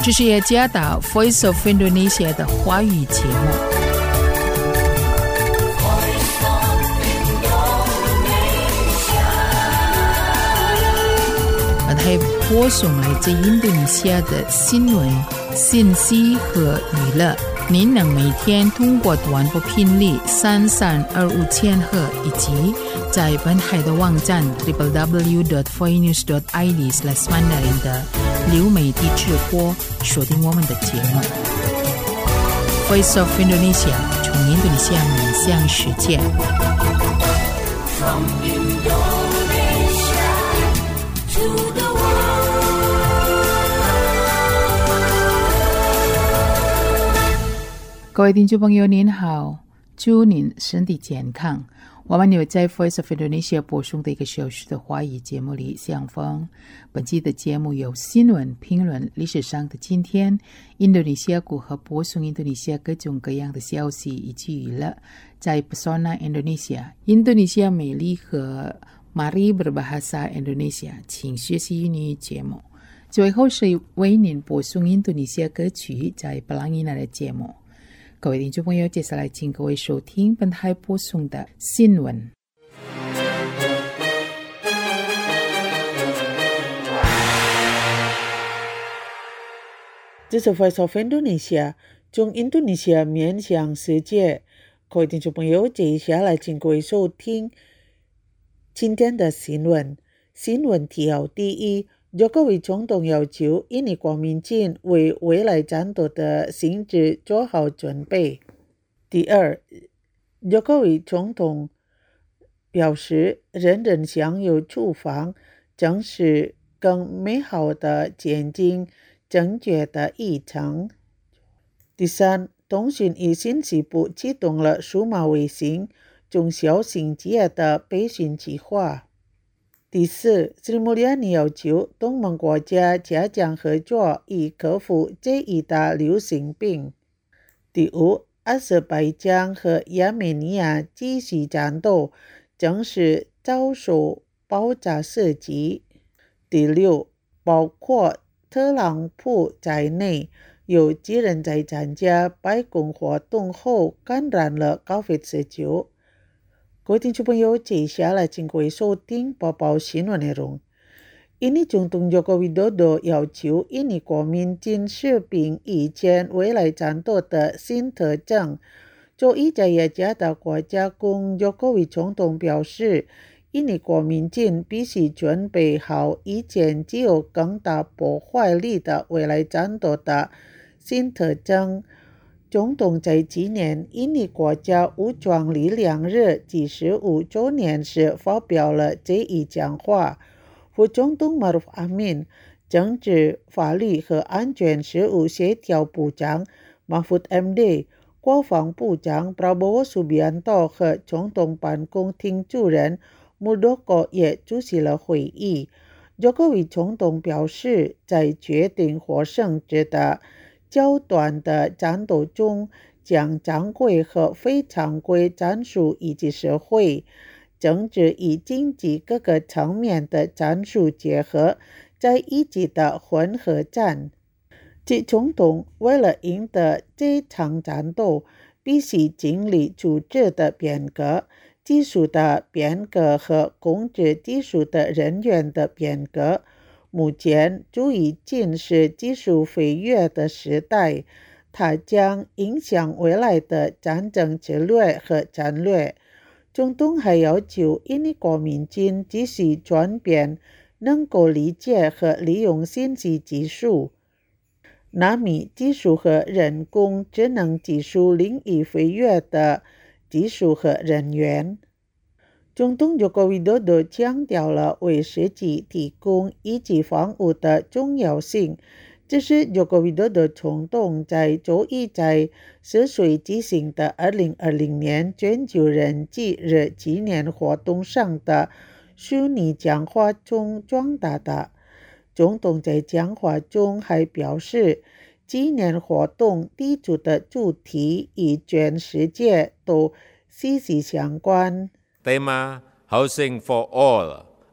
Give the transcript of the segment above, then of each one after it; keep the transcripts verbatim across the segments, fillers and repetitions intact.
这是耶加达 Voice of Indonesia 的华语节目。本台播送来自印度尼西亚的新闻、信息和娱乐。您能每天通过短波频率三三二五千赫以及在本台的网站 double-u double-u double-u dot voice news dot i d slash mandarin 的流媒体直播锁定我们的节目。Voice of Indonesia 从印度尼西亚面向世界。From Indonesia to the world.各位听众朋友您好，祝您身体健康。我们有在 Voice of Indonesia 播送的一个小时的华语节目里相逢。本期的节目有新闻、评论、历史上的今天、印度尼西亚如何播送印度尼西亚各种各样的消息以及娱乐。在 Pesona Indonesia 印度尼西亚美丽和 Mari Berbahasa Indonesia 请学习英语节目。最后是为您播送印度尼西亚歌曲在布朗伊纳的节目。各位听众朋友，接下来请各位收听本台播送的新闻。 这是 Voice of Indonesia 从印度尼西亚面向世界。各位听众朋友，接下来请各位收听今天的新闻。新闻提要第一。Jokowi总统要求印尼国民军为未来战斗的性质做好准备。第二 ，Jokowi总统表示，人人享有处方，正是更美好的前进正确的议程。第三，通讯与信息部启动了数码卫星中小型企业的培训计划。第四，斯里穆里亚尼要求东盟国家加强合作以克服这一大流行病。第五，阿塞拜疆和亚美尼亚继续战斗，正是遭受爆炸射击。第六，包括特朗普在内，有几人在参加白宫活动后感染了 COVID 十九。各位听众朋友，接下来请各位收听播报新闻内容。印尼总统 Joko Widodo 要求印尼国民军士兵以前未来战斗的新特征。就意在雅加达国家公 Jokowi 总统表示，印尼国民军必须准备好以前具有更大破坏力的未来战斗的新特征。总统在纪念印尼国家武装力量日第十五周年时发表了这一讲话。副总统 Maruf Amin、政治、法律和安全事务协调部长 Mahfud M D、国防部长 Prabowo Subianto 和总统办公厅主任 Muldoko 也出席了会议。Jokowi 总统表示，在决定获胜之的较短的战斗中，将常规和非常规战术以及社会、政治与经济各个层面的战术结合在一起的混合战。其总统为了赢得这场战斗，必须经历组织的变革、技术的变革和控制技术的人员的变革。目前处于军事技术飞跃的时代，它将影响未来的战争策略和战略。总统还要求印尼国民军继续转变，能够理解和利用信息技术、纳米技术和人工智能技术领域飞跃的技术和人员。总统 Joko Widodo 强调了为实际提供一级防务的重要性。这是 Joko Widodo 总统在周一在泗水举行的二零二零年全球人纪日纪念活动上的虚拟讲话中传达的。总统在讲话中还表示，纪念活动提出的主题与全世界都息息相关。 Tema Housing for All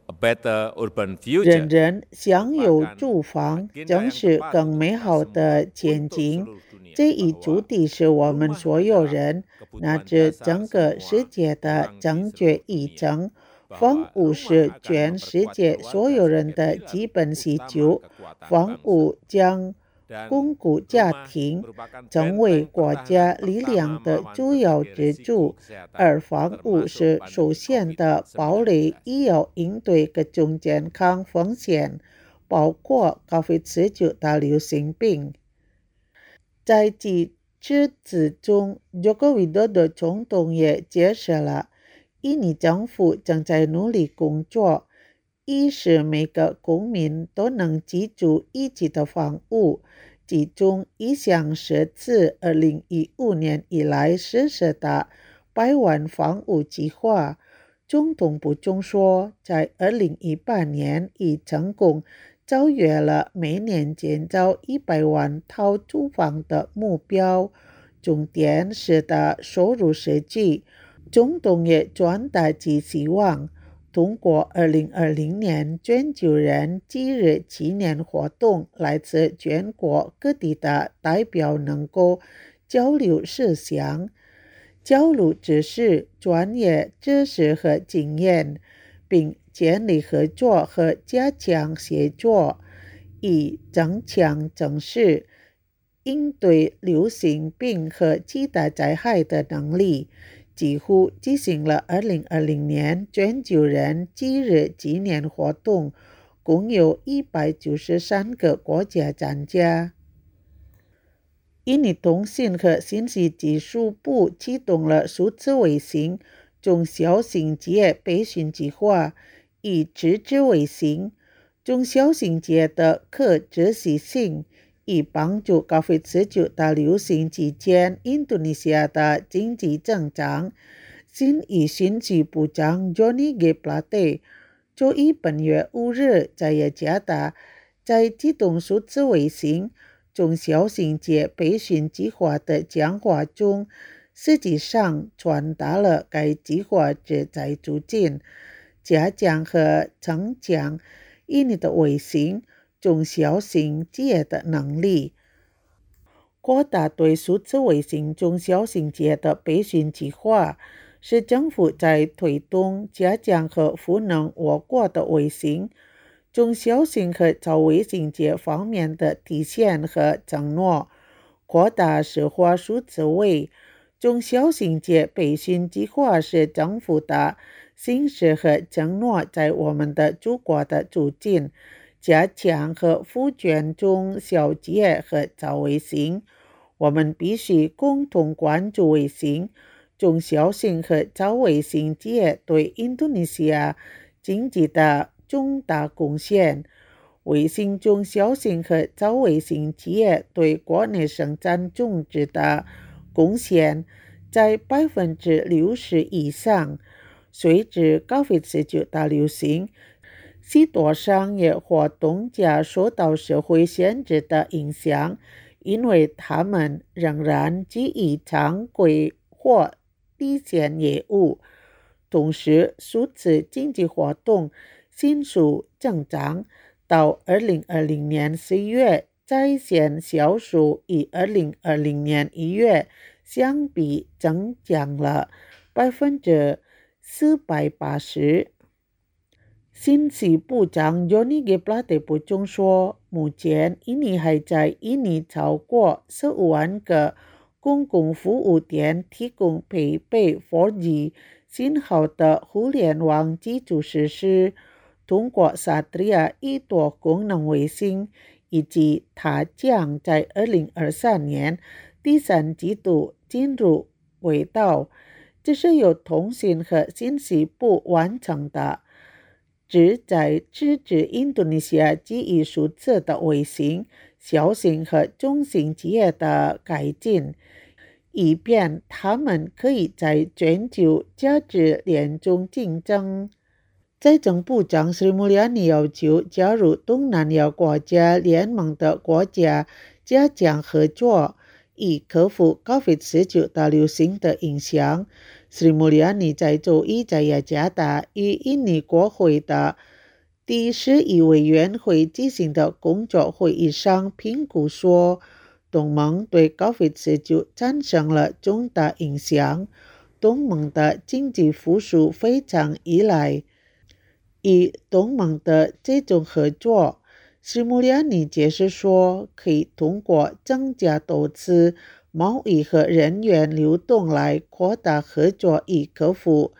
人人享有住房，将是更美好的前景。这一主题是我们所有人乃至整个世界的正确议程。房屋是全世界所有人的基本需求，房屋将巩固家庭，成为国家力量的主要支柱，而房屋是首先的堡垒，也要应对各种健康风险，包括 COVID 十九 的流行病。在其致辞中 Joko Widodo 总统也解释了印尼政府正在努力工作，以使每个公民都能居住一级的房屋，其中一项是自二零一五年以来实施的百万房屋计划。总统补充说，在二零一八年已成功超越了每年建造一百万套住房的目标，重点是的收入设计。总统也传达其希望，通过二零二零年全球人忌日纪念活动，来自全国各地的代表能够交流思想，交流知识、专业知识和经验，并建立合作和加强协作，以增强正视应对流行病和其他灾害的能力。几乎举行了二零二零年全球人忌日纪念活动，共有一百九十三个国家参加。印尼通信和信息技术部启动了数字卫星中小型企业培训计划，以支持卫星中小型企业的可持续性，以帮助 COVID 十九 的流行期间印度尼西亚的经济增长。新一信息部长 Johnny G. Plate 就于本月五日在雅加达在启动数字卫星中小型企业培训计划的讲话中，实际上传达了该计划旨在促进、加强和增强印尼的卫星中小型企业的能力。扩大对数字卫星中小型企业的培训计划，是政府在推动加强和赋能我国的卫星中小型和超卫星企业方面的体现和承诺。扩大实化数字卫中小型企业培训计划是政府的信誓和承诺，在我们的祖国的促进、加强和赋权中小企业和超卫星。我们必须共同关注卫星中小型和超卫星企业对印度尼西亚经济的重大贡献。卫星中小型和超卫星企业对国内生产总值的贡献在百分之六十以上。随着 COVID 十九 大流行，许多商业活动将受到社会限制的影响，因为他们仍然基于常规或地线业务。同时，数字经济活动迅速增长，到二零二零年十月，在线销售与二零二零年一月相比增长了百分之四百八十。信息部长 Johnny G. Plate 补充说，目前印尼还在印尼超过十五万个公共服务点提供配备 四 G 信号的互联网基础设施，通过 Satria 一多功能卫星，以及它将在二零二三年第三季度进入轨道。这是由通信和信息部完成的，旨在支持印度尼西亚基于数字的卫星小型和中型企业的改进，以便他们可以在全球价值链中竞争。财政部长 Sri Mulyani 要求加入东南亚国家联盟的国家加强合作，以克服 COVID 十九 大流行的影响。Sri Mulyani 在周一在雅加达与印尼国会的第十一委员会进行的工作会议上评估说，东盟对 COVID 十九 产生了重大影响，东盟的经济复苏非常依赖与东盟的这种合作。斯穆利亚尼解释说，可以通过增加投资、贸易和人员流动来扩大合作以克服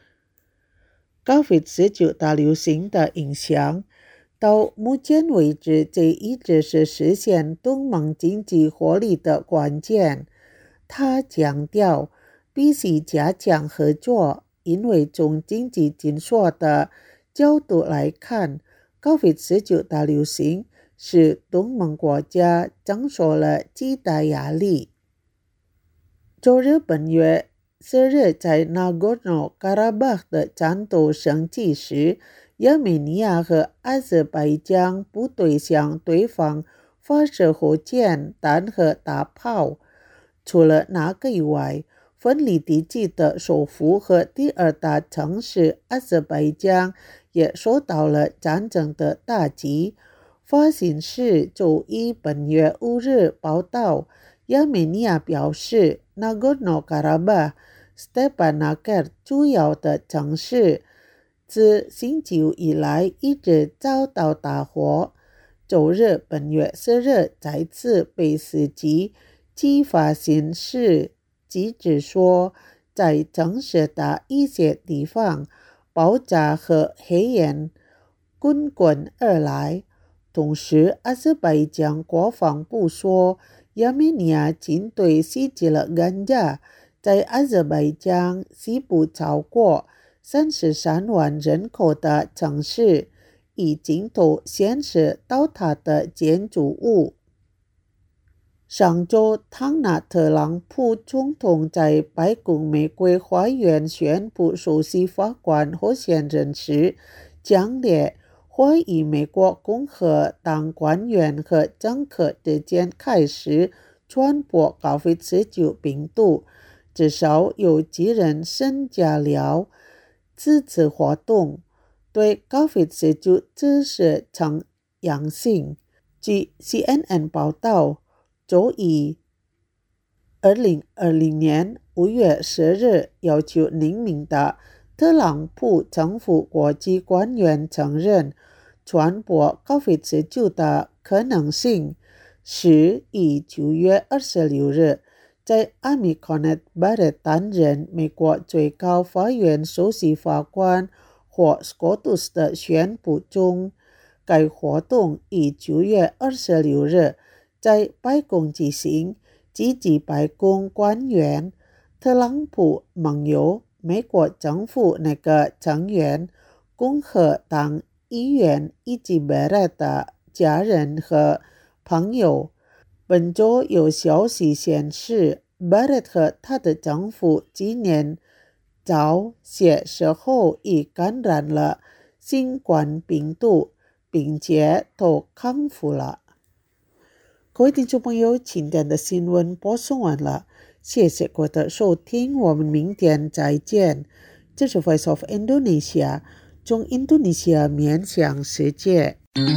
COVID 十九 大流行的影响。到目前为止，这一直是实现东盟经济活力的关键。他强调，必须加强合作，因为从经济紧缩的角度来看， COVID 十九 大流行使东盟国家承受了极大压力。周日本月四日在纳戈诺卡拉巴的战斗升级时，亚美尼亚和阿塞拜疆部队向对方发射火箭弹和大炮。除了那个以外，分离地区的首府和第二大城市阿塞拜疆也受到了战争的打击。法新社周一本月五日报道，亚美尼亚表示，纳戈诺卡拉巴、斯特班纳克尔主要的城市自星期五以来一直遭到大火。周日本月四日再次被袭击。其法新社记者说，在城市的一些地方，爆炸和黑烟滚滚而来。同时，阿塞拜疆国防部说，亚美尼亚军队袭击了甘加，在阿塞拜疆西部超过三十三万人口的城市，以镜头显示倒塌的建筑物。上周，唐纳特朗普总统在白宫玫瑰花园宣布首席法官候选人时，强烈怀疑美国共和党官员和政客之间开始传播 COVID 十九 病毒，至少有几人参加了此次活动，对 COVID 十九 测试呈阳性。据 C N N 报道，周一，二零二零年五月十日要求匿名的特朗普政府国际官员承认传播 COVID 十九 的可能性，是以九月二十六日在阿米科内巴特担任美国最高法院首席法官或 SCOTUS 的宣布中。该活动于九月二十六日在白宫举行，积极白宫官员、特朗普盟友、美国政府内阁成员、共和党议员以及贝勒的家人和朋友。本周有消息显示，贝勒和他的政府今年早些时候已感染了新冠病毒，并且都康复了。各位听众朋友，今天的新闻播送完了，谢谢各位的收听，我们明天再见。这是 Voice of Indonesia， 从印度尼西亚面向世界。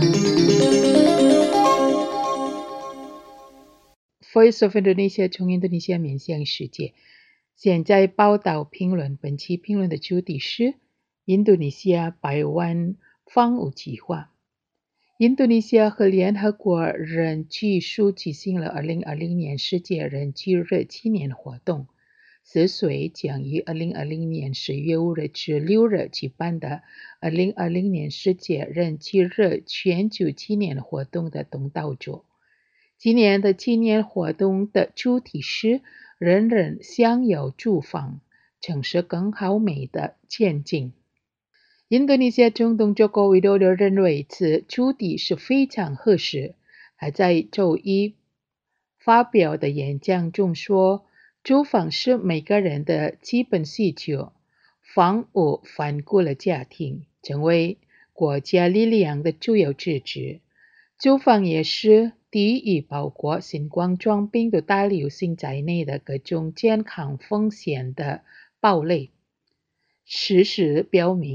Voice of Indonesia 从印度尼西亚面向世界。现在报道评论，本期评论的主题是印度尼西亚百万房屋计划。印度尼西亚和联合国人居署举行了二零二零年世界人居日纪念活动。此岁将于二零二零年十月五日至六日举办的二零二零年世界人居日全球纪念活动的东道主。今年的纪念活动的主题是人人享有住房，城市更好美的前进。印度尼西亚总统佐科维多多认为此主题是非常合适。他在周一发表的演讲中说，住房是每个人的基本需求，房屋反顾了家庭，成为国家力量的主要支持。住房也是抵御包括新冠状病毒大流行在内的各种健康风险的堡垒。事实表明，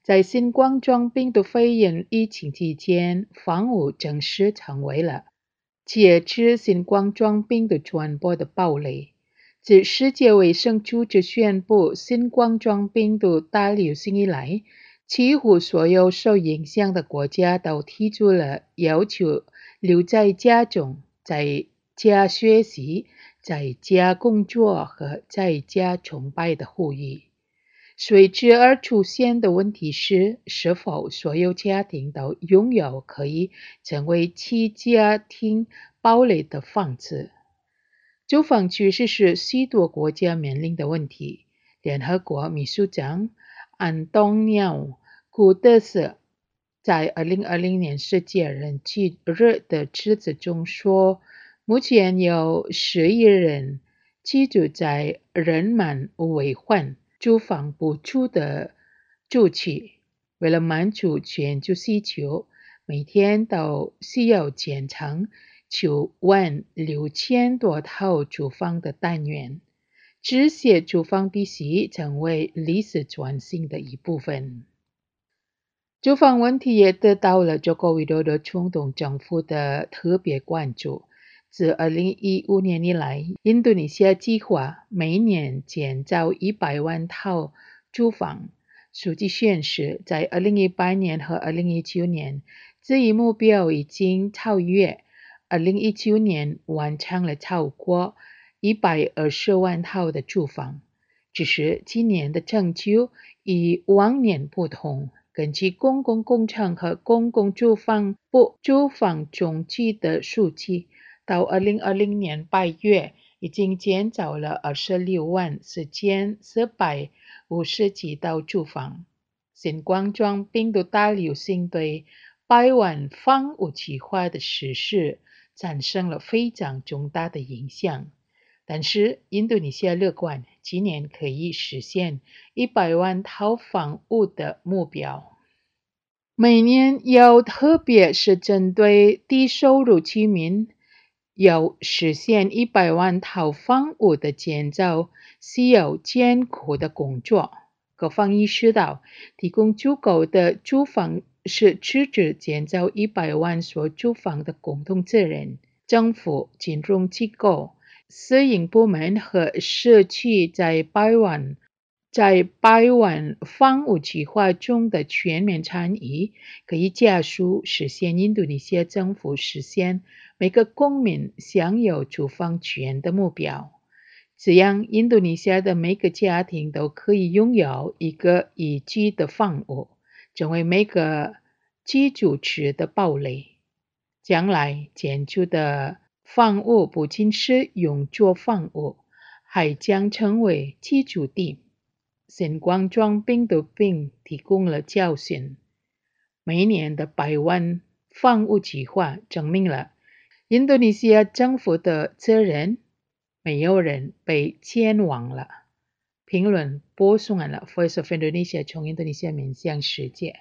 在新冠状病毒肺炎疫情期间，防务正式成为了截止新冠状病毒传播的堡垒。自世界卫生组织宣布新冠状病毒大流行以来，几乎所有受影响的国家都提出了要求留在家中、在家学习、在家工作和在家崇拜的呼吁。随之而出现的问题是，是否所有家庭都拥有可以成为其家庭堡垒的房子？住房趋势是许多国家面临的问题。联合国秘书长安东尼奥·古特斯在二零二零年世界人气日的致辞中说，目前有十亿人居住在人满为患、住房不足的住区。为了满足全球需求，每天都需要建成九万六千多套住房的单元。这些住房必须成为历史转型的一部分。住房问题也得到了中国维多多总统政府的特别关注。自二零一五年以来，印度尼西亚计划每年建造一百万套住房。数据显示，在二零一八年和二零一九年，这一目标已经超越。二零一九年完成了超过一百二十万套的住房。只是今年的成就与往年不同。根据公共工程和公共住房部住房总局的数据，到二零二零年八月，已经建造了二十六万四千四百五十几套住房。新冠状病毒大流行对百万房屋计划的实施产生了非常重大的影响。但是，印度尼西亚乐观，今年可以实现一百万套房屋的目标。每年要特别是针对低收入居民，要实现一百万套房屋的建造，需要艰苦的工作。各方意识到，提供足够的住房是支持建造一百万所住房的共同责任。政府、金融机构、私营部门和社区在百万在百万房屋计划中的全面参与，可以加速实现印度尼西亚政府实现每个公民享有住房权的目标。这样，印度尼西亚的每个家庭都可以拥有一个宜居的房屋，成为每个居住区的堡垒。将来建筑的房屋不仅是永久房屋，还将成为居住地。新冠状病毒病提供了教训。每年的百万房屋计划证明了印度尼西亚政府的责任，没有人被健忘了。评论播送完了 Voice of Indonesia 从印度尼西亚面向世界。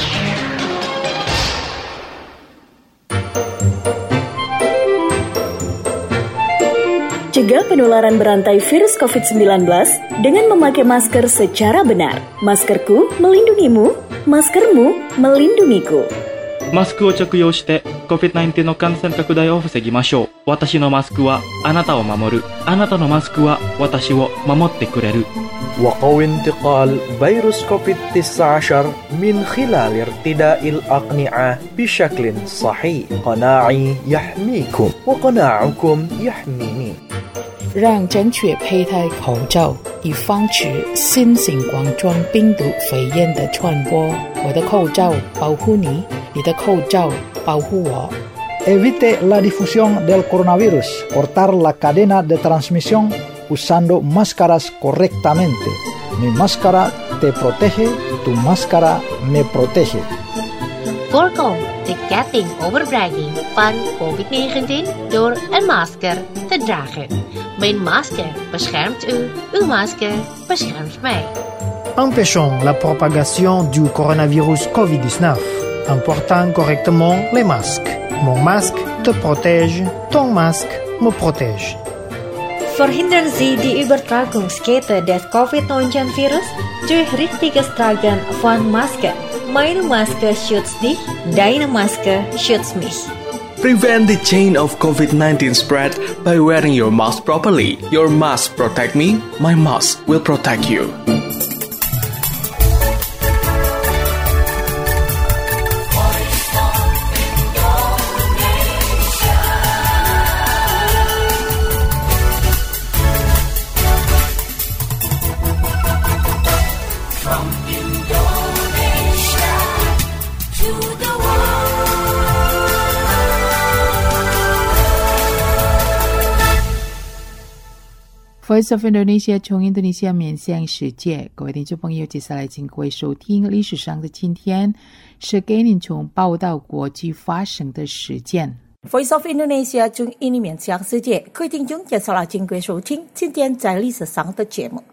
Cegah penularan berantai virus covid sembilan belas dengan memakai masker secara benar. Maskerku melindungimu, maskermu melindungiku. マスクを着用して コビッドナインティーン の感染拡大を防ぎましょう。私のマスクはあなたを守る。あなたのマスクは私を守ってくれる。 وقوي انتقال فيروس كوفيد تسعة عشر من خلال ارتداء الأقنعة بشكل صحيح. قناعي يحميكم وقناعكم يحميني. 让正确佩戴口罩，以防止新型冠状病毒肺炎的传播。我的口罩保护你，你的口罩保护我。 Evite la difusión del coronavirus. Cortar la cadena de transmisión usando máscaras correctamente. Mi máscara te protege, tu máscara me protege. Voorkom de ketting overbrenging van covid negentien door een masker te dragen. Mijn masker beschermt u, uw masker beschermt mij. Empêchons la propagation du coronavirus covid dix-neuf en portant correctement les masques. Mon masque te protège, ton masque me protège. Verhindern Sie die Übertragungskette des Covid neunzehn Virus durch richtiges Tragen von Maske. Meine Maske schützt dich, deine Maske schützt mich. Prevent the chain of COVID nineteen spread by wearing your mask properly. Your mask protect me, my mask will protect you. Voice of Indonesia 从印度尼西亚面向世界，各位听众朋友，接下来请各位收听历史上的今天，是给您从报道国际发生的事件。 Voice of Indonesia 从印度面向世界，各位听众接下来请各位收听今天在历史上的节目。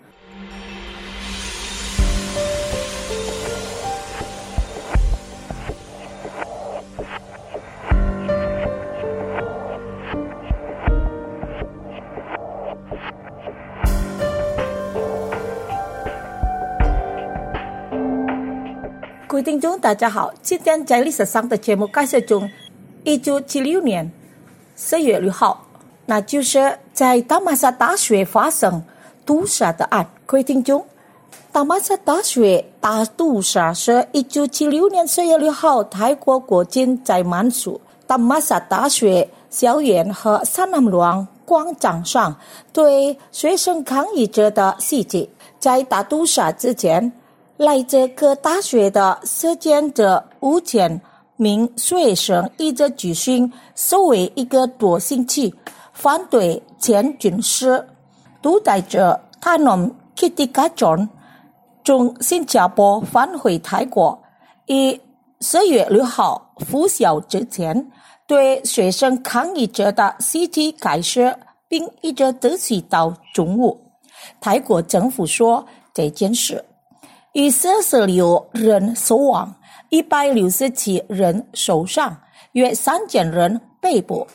各位听众大家好，今天在历史上的节目开始中，一九七六年四月六号，那就是在大马萨大学发生毒杀的案。各位听众，大马萨大学大毒杀是一九七六年四月六号泰国国境在曼谷大马萨大学校园和三南路广场上对学生抗议者的袭击。在大毒杀之前，来自各大学的四千的五千名学生一直举行所谓一个多星期反对前军事独裁者他们 Kitty John 从新加坡返回泰国，以四月六号拂晓之前对学生抗议者的袭击开始，并一直持续到中午。泰国政府说这件事以四十六人死亡，一百六十七人受伤，约三千人被捕。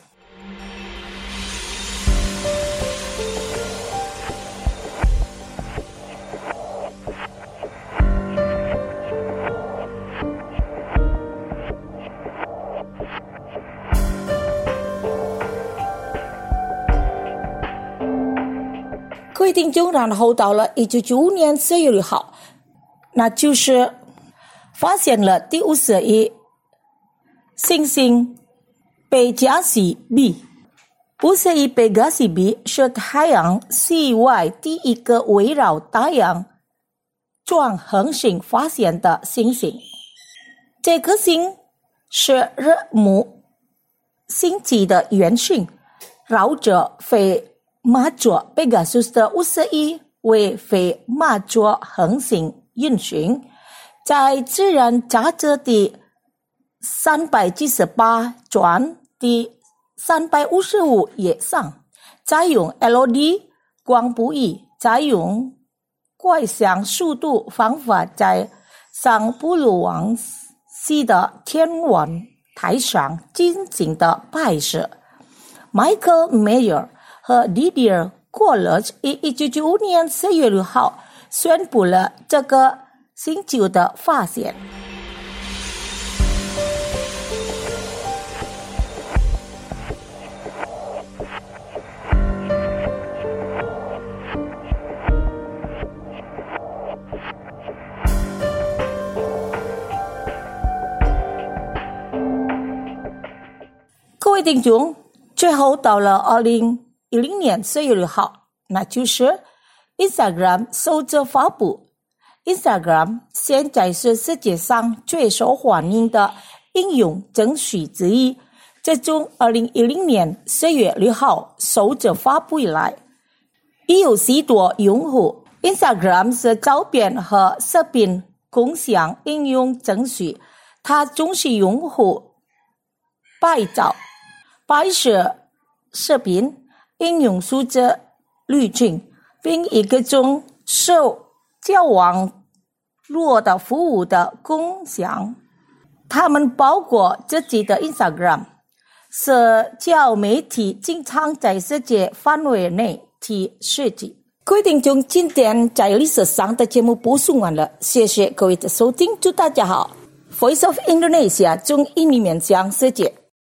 各位听众，然后到了一九九五年四月六号，那就是发现了第五十一行星贝加西 B。五十一贝加西 B 是太阳系外第一个围绕太阳转恒星发现的行星。这颗星是热木星际的原型，绕着非马座贝加苏斯的五十一为非马座恒星运行，在自然杂志第三百七十八卷第三百五十五页上，再用 L E D 光谱仪，再用怪象速度方法在上布鲁王系的天文台上进行的拍摄。Michael Mayer 和 Didier Queloz 于一九九五年四月六号宣布了这个星球的发现。各位听众，最后到了二零一零年四月六号，那就是 Instagram 首次发布。Instagram 现在是世界上最受欢迎的应用程序之一。自从二零一零年四月六号首次发布以来，已有许多用户。Instagram 是照片和视频共享应用程序，它准许用户拍照、拍摄视频、应用数字滤镜，并以各种受交网络的服务的共享。他们包括自己的 Instagram。社交媒体经常在世界范围内第十集。各位听众，今天在历史上的节目播送完了，谢谢各位的收听，祝大家好。Voice of Indonesia 中英里面讲世界。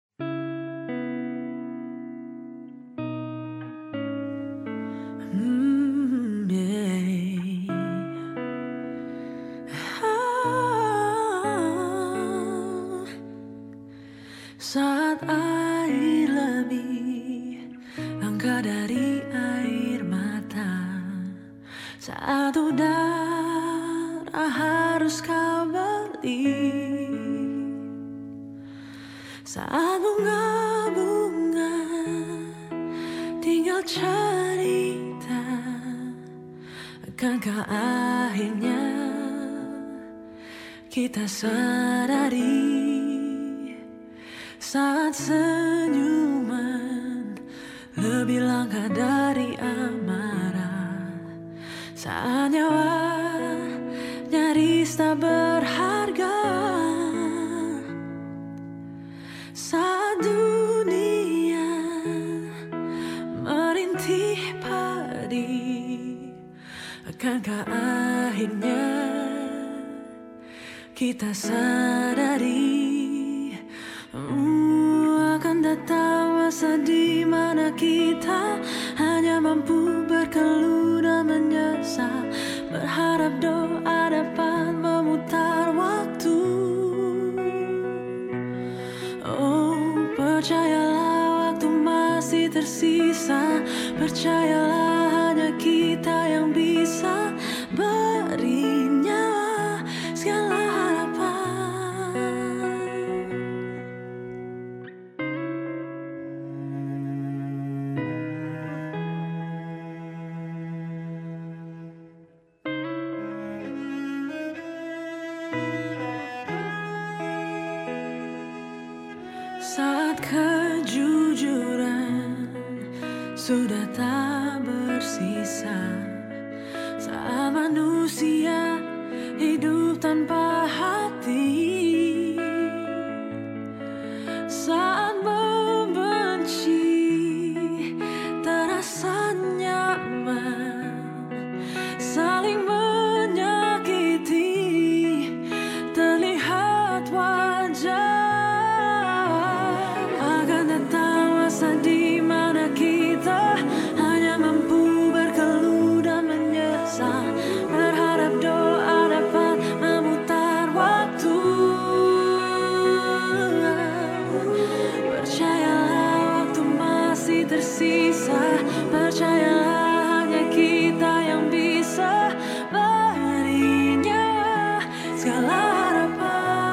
Saat air lebih langka dari air mata, saat udara harus kau beli, saat bunga-bunga tinggal cerita, akankah akhirnya kita sadari saat senyuman lebih langka dari amarah, saat nyawa nyaris tak berharga, saat dunia merintih padi, akankah akhirnya kita sadari uh, akan datang masa di mana kita hanya mampu berkeluh dan menyesal, berharap doa dapat memutar waktu. Oh, percayalah waktu masih tersisa, percayalah hanya kita yang bisa beri nyawa segala harapan. Saat kejujuran sudah tak bersisa, saat manusia hidup tanpa hati, saat membenci terasa nyaman, saling menyakiti terlihat wajar. Di mana kita hanya mampu berkeluh dan menyesal, berharap doa dapat memutar waktu. Percayalah waktu masih tersisa, percayalah hanya kita yang bisa beri nyawa segala harapan.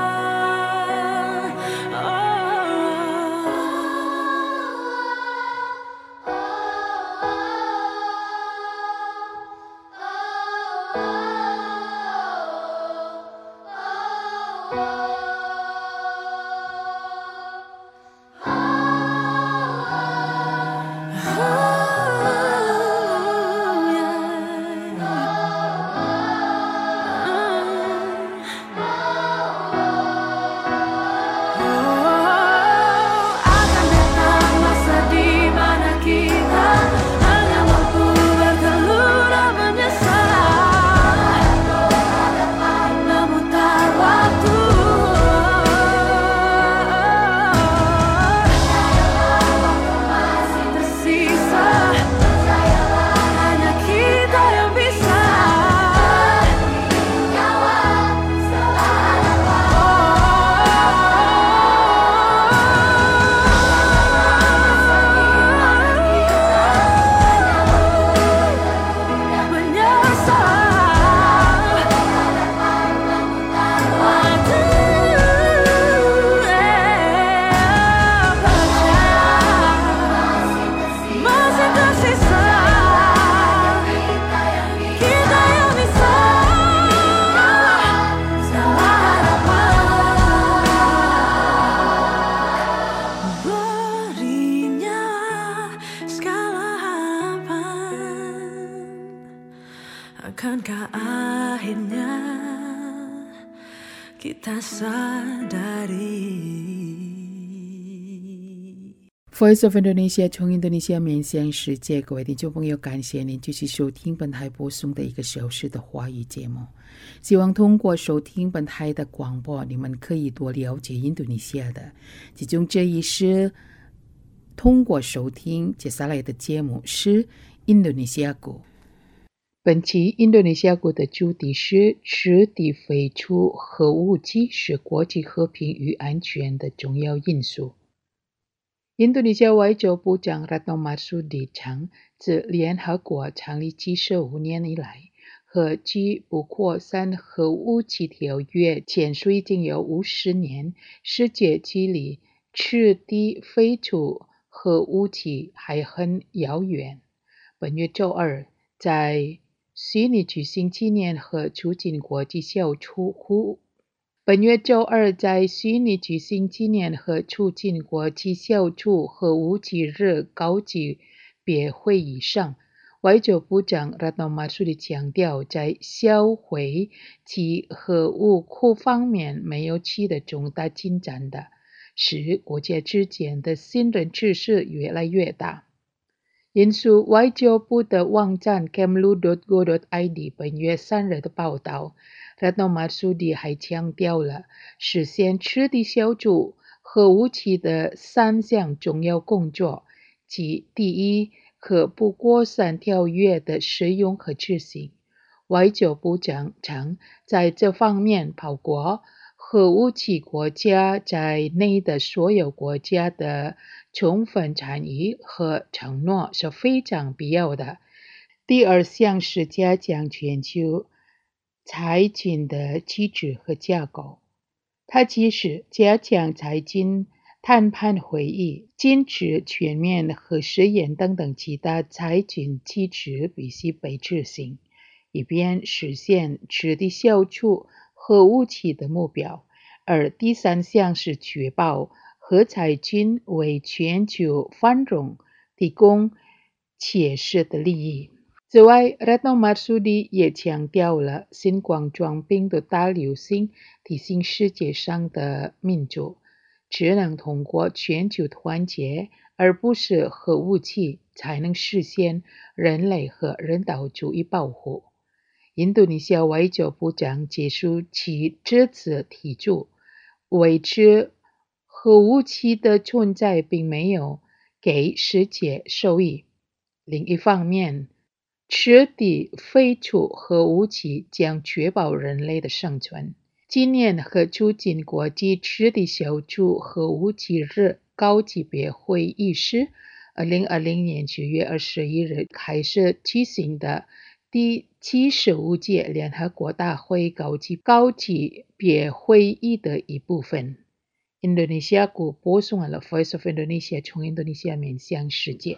Akankah akhirnya kita sadari? Voice of Indonesia 从印度尼西亚面向世界，各位听众朋友，感谢您继续收听本台播送的一个小时的华语节目。希望通过收听本台的广播，你们可以多了解印度尼西亚的。其中这一是通过收听接下来的节目是印度尼西亚国。本期印度尼西亚国的主题是持地废除核武器是国际和平与安全的重要因素。印度尼西亚外交部长 Retno Marsudi 称，自联合国成立七十五年以来，和基不扩散核武器条约签署已经有五十年，世界距离持地废除核武器还很遥远。本月周二，在悉尼举行纪念和促进国际消除核本月周二，在悉尼举行纪念和促进国际消除核武器日高级别会议上，外交部长 Retno Marsudi 强调，在销毁其核武库方面没有取得重大进展的，使国家之间的信任趋势越来越大。引述外交部的网站 kemlu dot go dot i d 本月三日的报道， Retno Marsudi 还强调了实现彻底消除核武器的三项重要工作，即第一，核不扩散条约的使用和执行。外交部长称，在这方面，包括核武器国家在内的所有国家的充分参与和承诺是非常必要的。第二项是加强全球裁军的机制和架构。他指示加强裁军谈判会议、禁止全面核试验等等其他裁军机制必须被执行，以便实现彻底消除核武器的目标。而第三项是确保核裁军为全球繁荣提供切实的利益。此外， Retno Marsudi 也强调了新冠状病毒大流行提醒世界上的民族，只能通过全球团结，而不是核武器，才能实现人类和人道主义保护。印度尼西亚外交部长结束其这次提出，维持核武器的存在并没有给世界受益。另一方面，彻底废除核武器将确保人类的生存。纪念和促进国际彻底消除核武器日高级别会议是二零二零年九月二十一日开始举行的第七十五届联合国大会高级高级别会议的一部分。印度尼西亚国播送了 Voice of Indonesia 从印度尼西亚面向世界。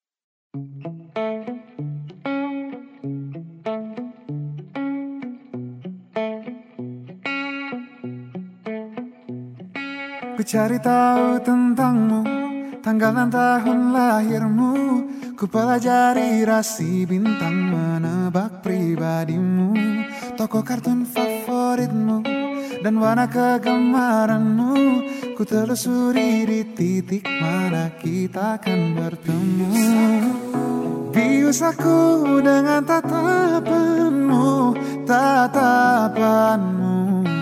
Ku cari tahu tentangmu, tanggal dan tahun lahirmu. Ku pelajari rasi bintang, menebak pribadimu, tokoh kartun favoritmu, dan warna kegemaranmu. Ku telusuri di titik mana kita akan bertemu. Bius aku dengan tatapanmu, tatapanmu.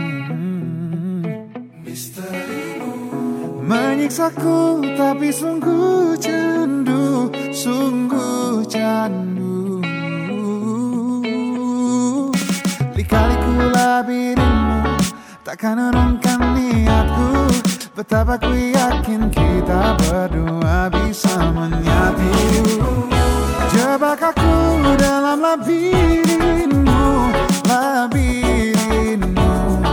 Menyiksaku tapi sungguh candu, sungguh candu. Lika-liku labirinmu takkan urungkan niatku. Betapa ku yakin kita berdua bisa menyatu. Jebak aku dalam labirinmu, labirinmu.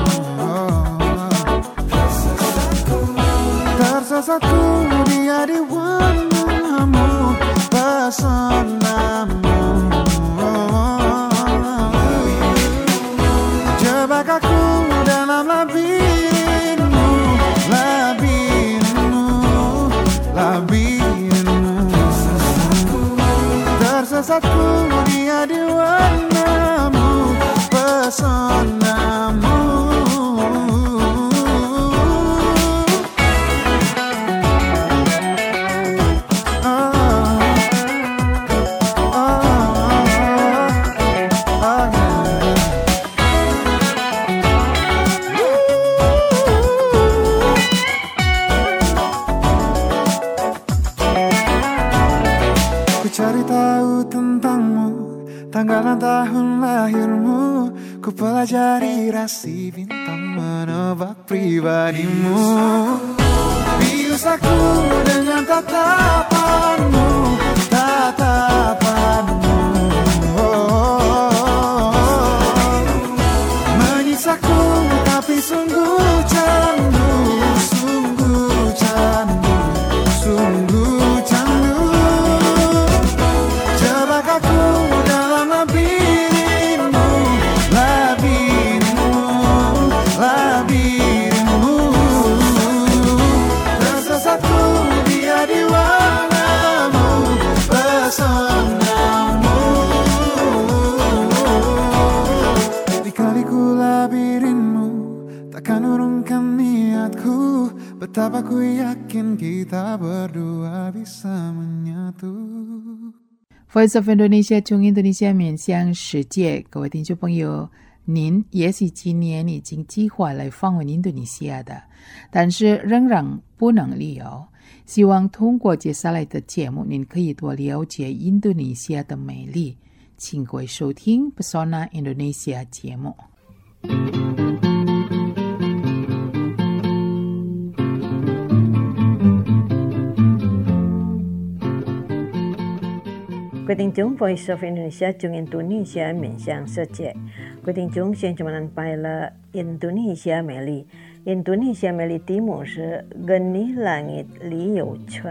Tersesatku dia di warnamu, pesonamu. Jebak aku dalam labirinmu, labirinmu, labirinmu. Tersesatku dia di warnamu, pesonamu. tanganmu, ku pelajari rasi bintang menebak pribadimu. Bius aku dengan tatapanmu, tatapanmu, oh, menyisaku tapi sungguh candu, sungguh candu, sungguh candu. Jebak aku dalam labirinmu, labirinmu, labirinmu. Tersesatku dia di warnamu, pesonamu. Dikaliku labirinmu, takkan urungkan niatku. Betapa ku yakin kita berdua bisa menyatu. Voice of Indonesia 中印度尼西亚面向世界，各位听众朋友，您也许今年已经计划来访问印度尼西亚的，但是仍然不能旅游。希望通过接下来的节目，您可以多了解印度尼西亚的美丽。请各位收听 Pesona Indonesia 节目。 各位听众 Voice of Indonesia 中印度尼西亚面向世界，各位听众现在我们拜了印度尼西亚美丽。印度尼西亚美丽题目是 Geni Langit 旅游村。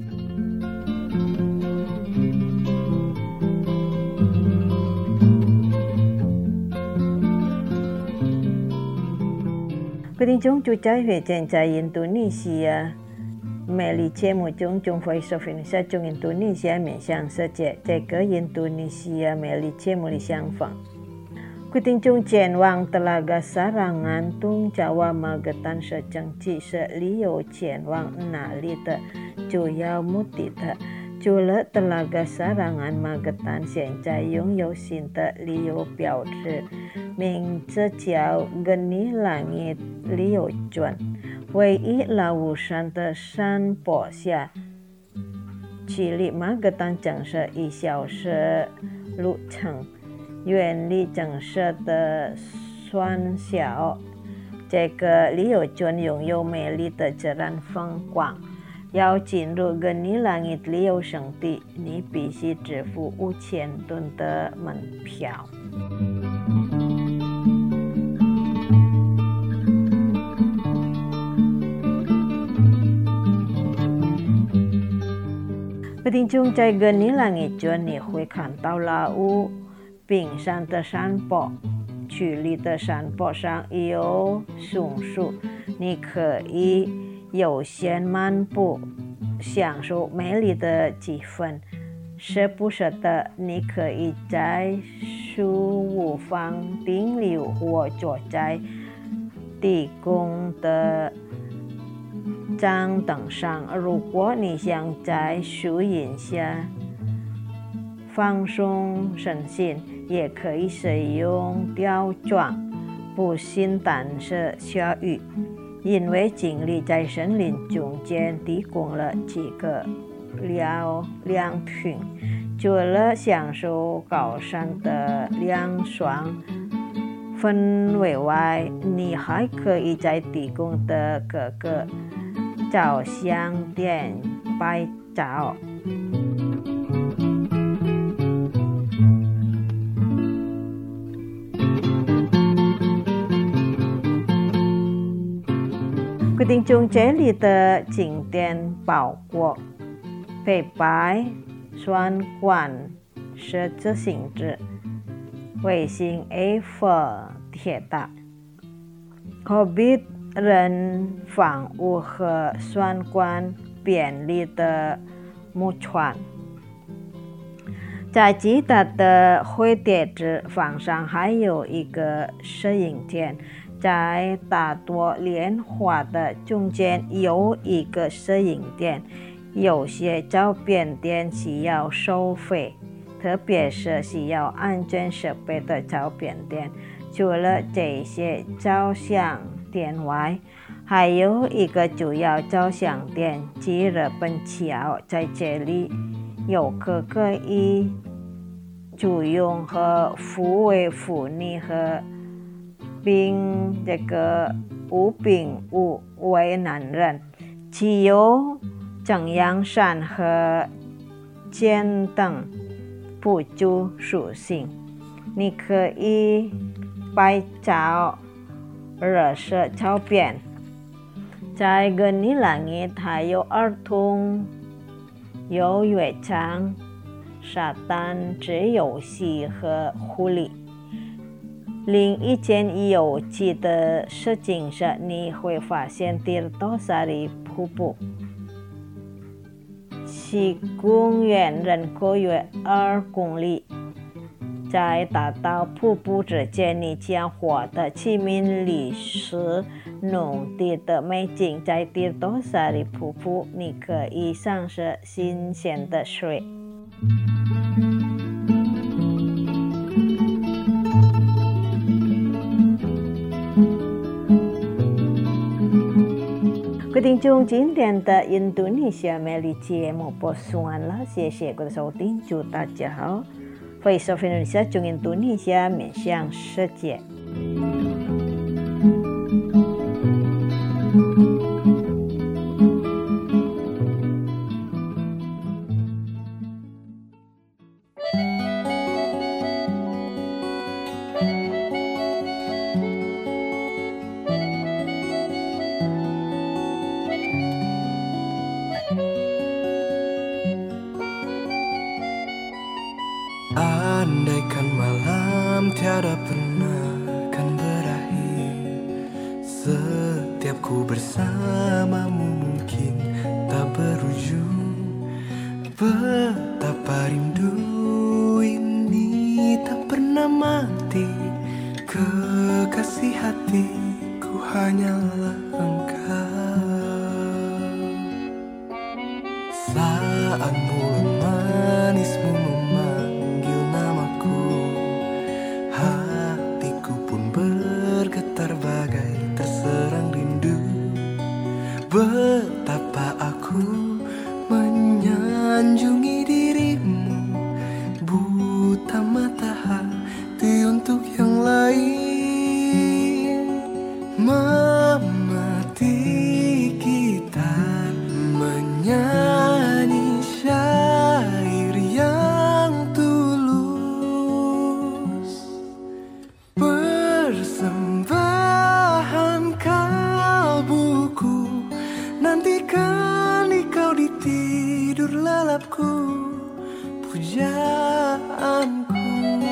各位听众，就在会见在印度尼西亚美丽节目中，中 Voice of Indonesia 中印度尼西亚面向世界，这个印度尼西亚美丽节目里相逢。各位听众，前往Telaga Sarangan Tung Jawa Magetan Secengci是旅游前往哪里的主要目的的。除了Telaga Sarangan Magetan现在拥有新的旅游标志，名字叫 Geni Langit 旅游村。位于老武山的山坡下，距离马格丹城市一小时路程，远离城市的酸小。这个旅游村拥有美丽的自然风光。要进入Geni Langit旅游胜地，你必须支付五千吨的门票。各位听众，在Geni Langit村你会看到老屋冰山的山坡，曲里的山坡上有松树，你可以悠闲漫步，享受美丽的气氛。时不时的，你可以在树屋旁停留或坐在地宫的帐凳上。如果你想在树荫下放松身心，也可以使用吊床，不幸但是下雨，因为经理在森林中间提供了几个凉凉亭。除了享受高山的凉爽氛围外，你还可以在提供的各个照相店拍照。各位听众，这里的景点包括北白双管十字形制、卫星 A 四 铁塔、可比人房屋和双管便利的木船。在吉达的灰碟子房上还有一个摄影店，在大多莲花的中间有一个摄影店。有些照片店需要收费，特别是需要安全设备的照片店。除了这些照相店外，还有一个主要照相店即日本桥，在这里游客可以主用和抚慰妇女和并这个无病无为男人，具有正阳善和坚等补助属性。你可以拍照热色照片，在格尼langit还有儿童，有乐章、沙滩之游戏和狐狸。另一件有趣的事情是，你会发现Tirtosari瀑布，其公园人口约二公里。在达到瀑布之间，你将获得奇民历史浓郁的美景。在Tirtosari瀑布，你可以享受新鲜的水。各位听众，今天的印度尼西亚美丽节目播送完了，谢谢各位收听，祝大家好。Voice of Indonesia 中印度尼西亚面向世界。 Andaikan malam tiada pernah kan berakhir, setiap ku bersamamu mungkin tak berujung. Betapa rindu ini tak pernah mati, kekasih hatiku hanyalah engkau. Saat mulut manismu memanggil namaku, hatiku pun bergetar bagai terserang rindu. Betapa aku menyanjungi dirimu, buta mata hati untuk yang lain. Memati gitar menyanyi syair yang tulus, persembahan kalbuku, nantikan kau di tidur lelapku, pujaanku.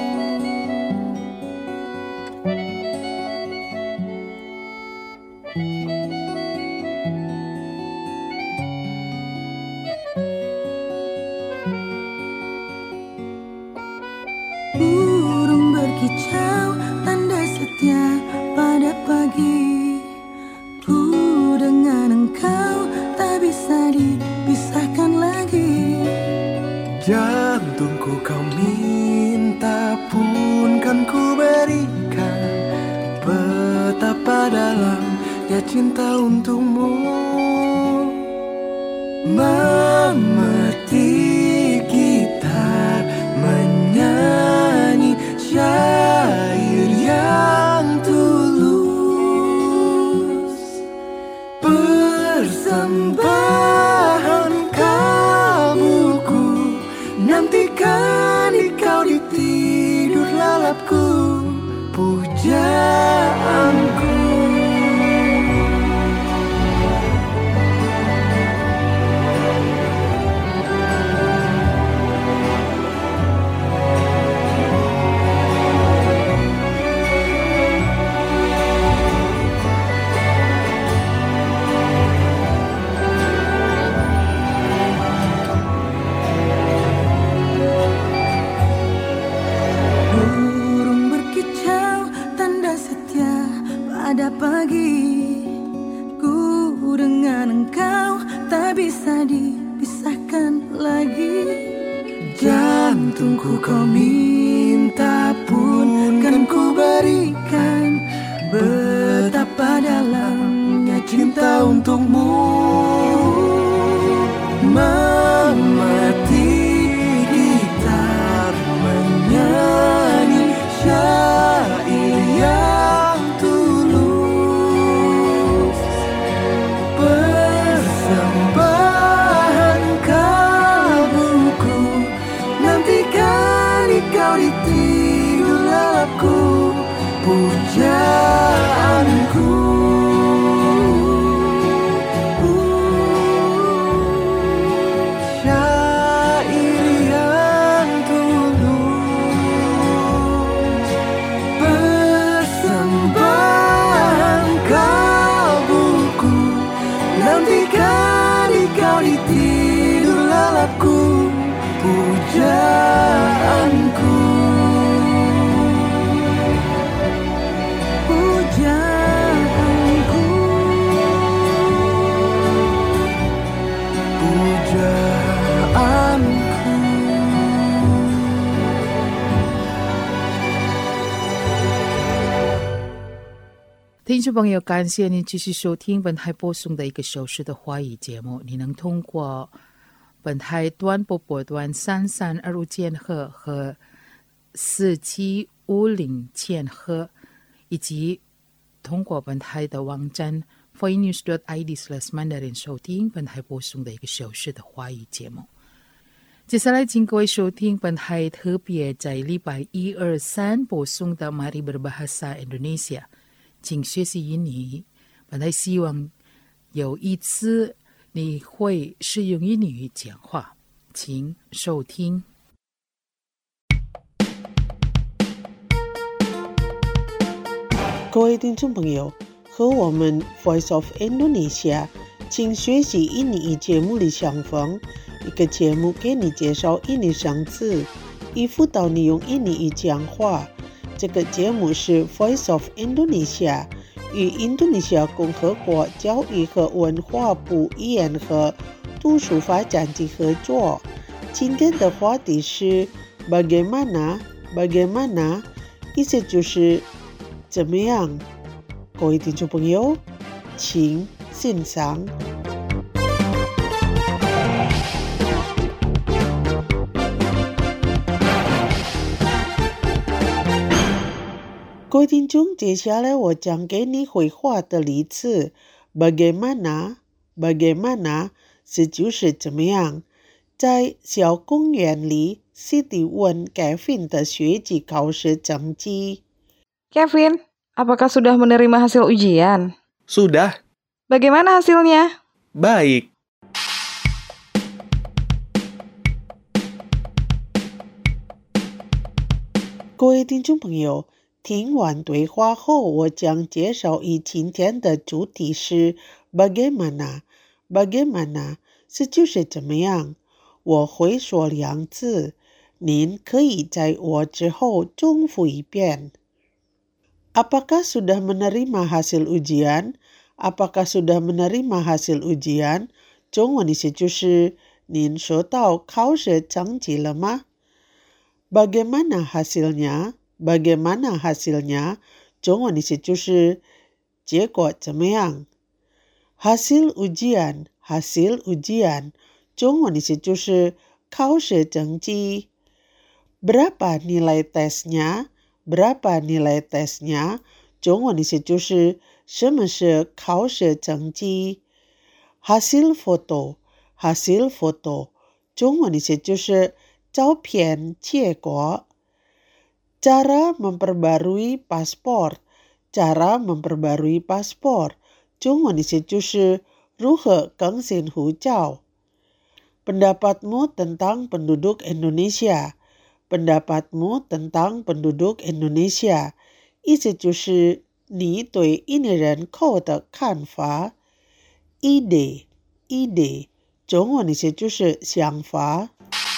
Burung berkicau, tanda setia pada pagi. Ku dengan engkau tak bisa dipisahkan lagi. Jantungku kau minta pun kan ku berikan, betapa dalamnya cinta untukmu. Memetik gitar menyanyi syair yang tulus, persembahan kalbuku, nantikan kau di tidur lelapku, pujaanku. Burung berkicau, tanda setia pada pagi. Ku dengan engkau tak bisa dipisahkan lagi. Jantungku kau minta pun kan ku berikan, betapa dalamnya cinta untukmu. Memetik gitar menyanyi pujaanku. Pujaanku, pujaanku, pujaanku. 听众朋友，感谢您继续收听本台播送的一个小时的华语节目。你能通过本台短波波段三三二五千赫和四七五零千赫，以及通过本台的网站 voinews dot i d slash mandarin 收听本台播送的一个小时的华语节目。接下来，请各位收听本台特别在礼拜一、二、三播送的 Mari Berbahasa Indonesia， 请学习印尼。本台希望有一次你会使用英语讲话，请收听。 各位听众朋友，和我们 Voice of Indonesia 请学习印尼语节目里相逢，一个节目给你介绍印尼生字，以辅导你用印尼语讲话。这个节目是 Voice of Indonesia与印度尼西亚共和国教育和文化部语言和读书发展及合作。今天的话题是 Bagaimana Bagaimana 意思就是怎么样。各位听众朋友，请欣赏。各位听众，接下来我讲给你绘画的例子。Bagaimana Bagaimana 是就是怎么样。在小公园里 Siti 问 Kevin 的学籍考试成绩。 Kevin, apakah sudah menerima hasil ujian? Sudah. Bagaimana hasilnya? Baik. 各位听众朋友，听完对话后，我将介绍以今天的主题是 Bagaimana Bagaimana 是就是怎么样。我会说两次，您可以在我之后重复一遍。Apakah sudah menerima hasil ujian? Apakah sudah menerima hasil ujian? 中文意思就是您收到考试成绩了吗？ Bagaimana hasilnya? Bagaimana hasilnya? 中文意思就是结果怎么样？ Hasil ujian, hasil ujian 中文意思就是考试成绩。Berapa nilai tesnya? Berapa nilai tesnya? 中文意思就是什么是考试成绩。Hasil foto, hasil foto 中文意思就是照片结果。Cara memperbarui paspor, cara memperbarui paspor 中文意思就是如何更新护照。Pendapatmu tentang penduduk Indonesia, pendapatmu tentang penduduk Indonesia 意思就是你对印尼人口的看法。Ide, ide 中文意思就是想法。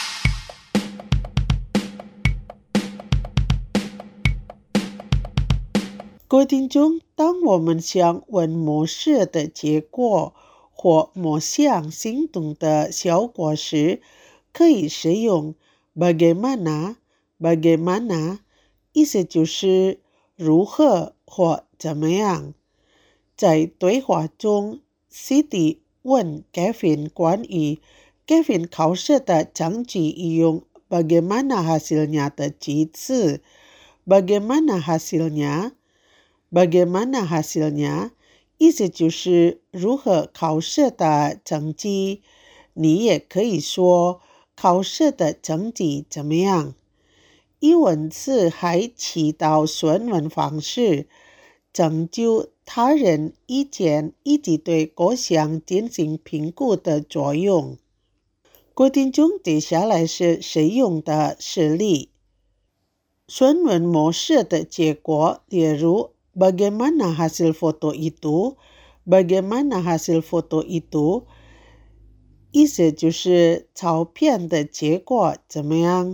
各位听众，当我们想问某事的结果或某项行动的效果时，可以使用 bagaimana bagaimana 意思就是如何或怎么样。在对话中 Siti 问 Kevin 关于 Kevin 考试的成绩用 bagaimana hasilnya 的句子。 Bagaimana hasilnya Bagaimana hasilnya 意思就是如何考试的成绩。你也可以说考试的成绩怎么样。 以文字还起到询问方式征求他人意见以及对各项进行评估的作用。规定中接下来是使用的实例。询问模式的结果，例如 bagaimana hasil foto itu bagaimana hasil foto itu 意思就是照片的结果怎么样。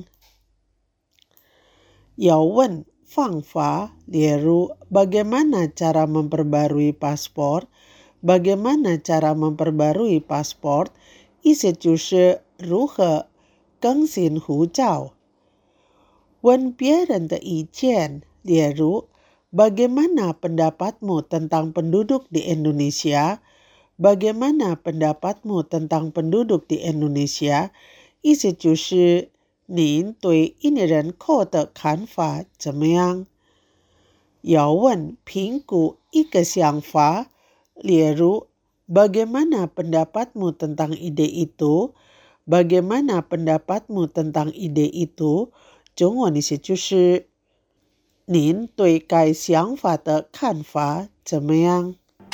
要问方法，例如 bagaimana cara memperbarui paspor bagaimana cara memperbarui paspor 意思就是如何更新护照。问别人的意见，例如 bagaimana pendapatmu tentang penduduk di Indonesia bagaimana pendapatmu tentang penduduk di Indonesia 意思就是您对印尼人口的看法怎么样？要问评估一个想法，例如 bagaimana pendapatmu tentang ide itu bagaimana pendapatmu tentang ide itu 中文意思就是您对该想法的看法怎么样？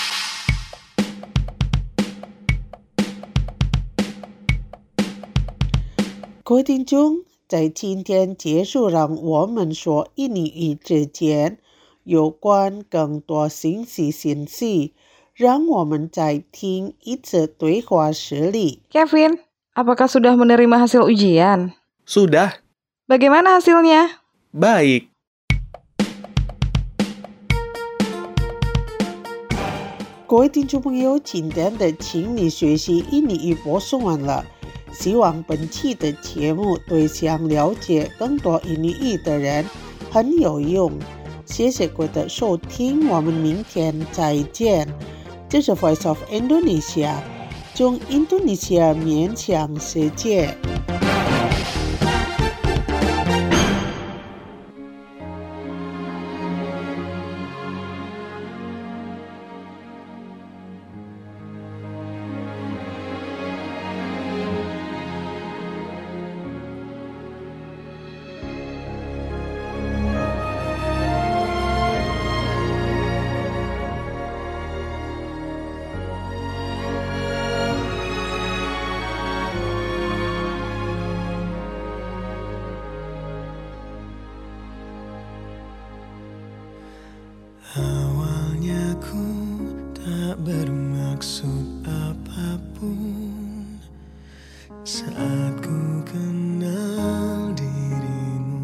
各位听众，在今天结束让我们说印尼语之前，有关更多信息信息，让我们再听一次对话实例。 Kevin, apakah sudah menerima hasil ujian? Sudah. Bagaimana hasilnya? Baik. 各位听众朋友，今天的请你学习印尼语播送完了，希望本期的节目对想了解更多印尼语的人很有用。谢谢各位的收听，我们明天再见。这是 Voice of Indonesia， 从印度尼西亚面向世界。 Awalnya ku tak bermaksud apapun saat ku kenal dirimu.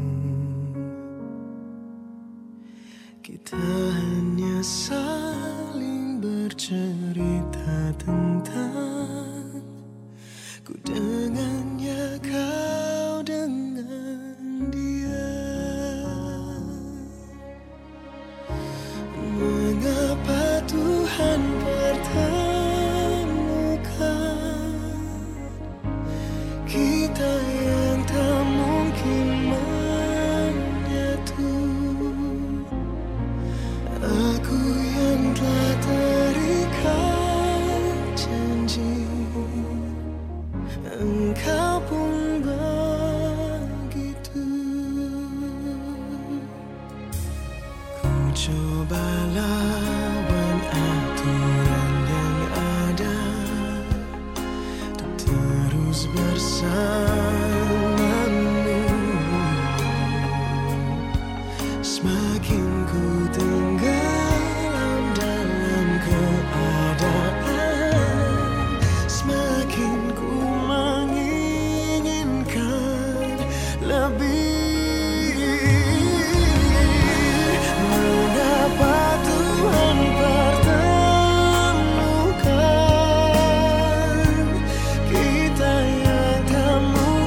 Kita hanya saling bercerita tentang ku dengannya, kau dengan dia. Mengapa Tuhan pertemukan kita yang tak mungkin menyatu? Aku yang telah terikat janji, engkau pun begitu. Ku coba lawan aturan yang ada untuk terus bersamamu. Semakin ku tenggelam dalam keadaan, semakin ku menginginkan lebih. Mengapa Tuhan pertemukan kita yang tak mungkin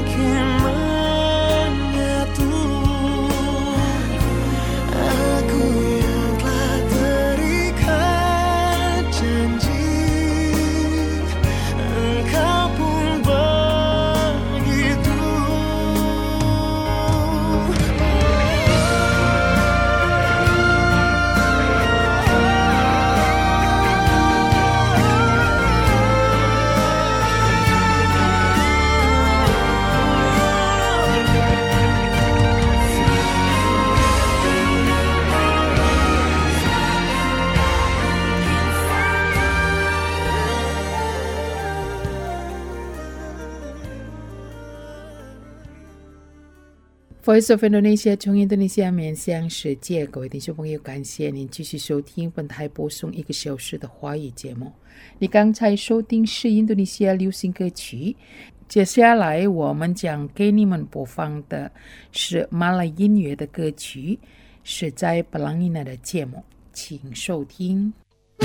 Voice of Indonesia 从印度尼西亚面向世界，各位听众朋友，感谢您继续收听本台播送一个小时的华语节目。你刚才收听是印度尼西亚流行歌曲，接下来我们将给你们播放的是马来音乐的歌曲，是在布朗伊娜的节目，请收听。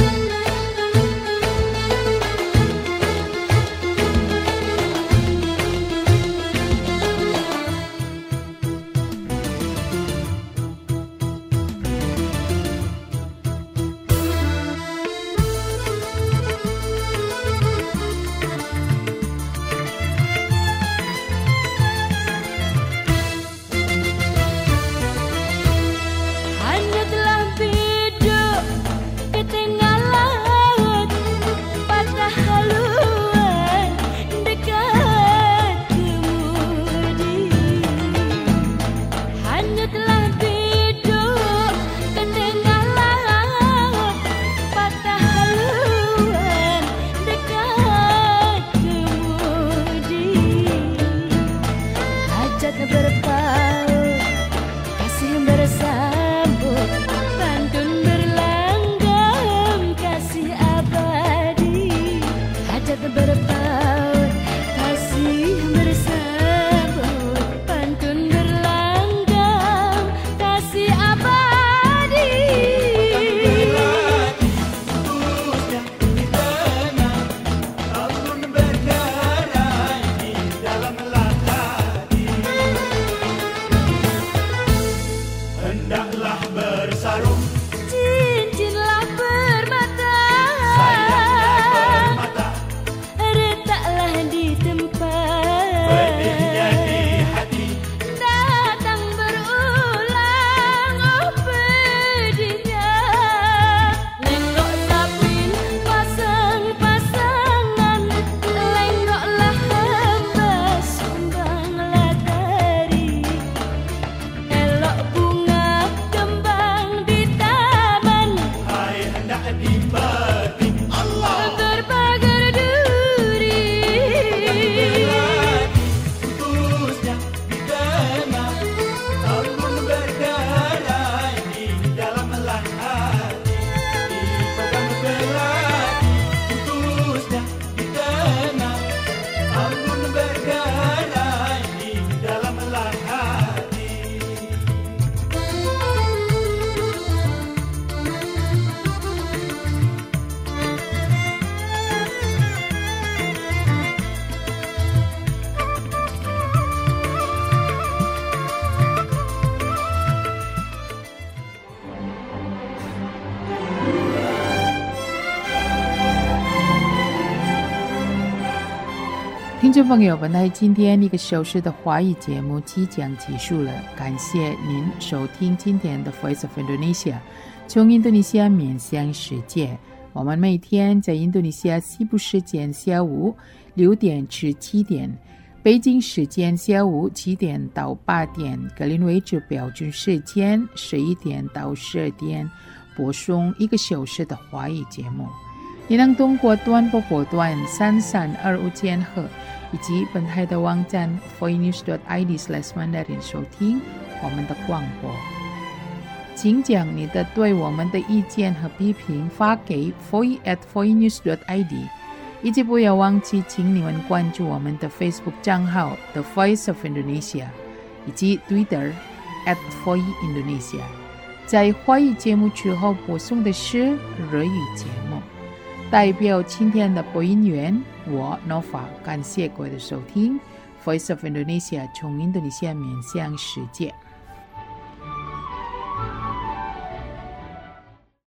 听众朋友，本台今天一个小时的华语节目即将结束了，感谢您收听今天的 Voice of Indonesia 从印度尼西亚面向世界。我们每天在印度尼西亚西部时间下午六点至七点，北京时间下午七点到八点，格林威治标准时间十一点到十二点，播送一个小时的华语节目。你能通过短波波段三三二五千赫以及本台的网站 voinews dot i d slash mandarin 收听我们的广播。请将你的对我们的意见和批评发给 voice at voinews dot i d， 以及不要忘记请你们关注我们的 Facebook 账号 The Voice of Indonesia 以及 Twitter at voice indonesia。 在华语节目之后播送的是日语节目。代表今天的播音员我 Nova， 感谢各位的收听。 Voice of Indonesia 从印度尼西亚面向世界。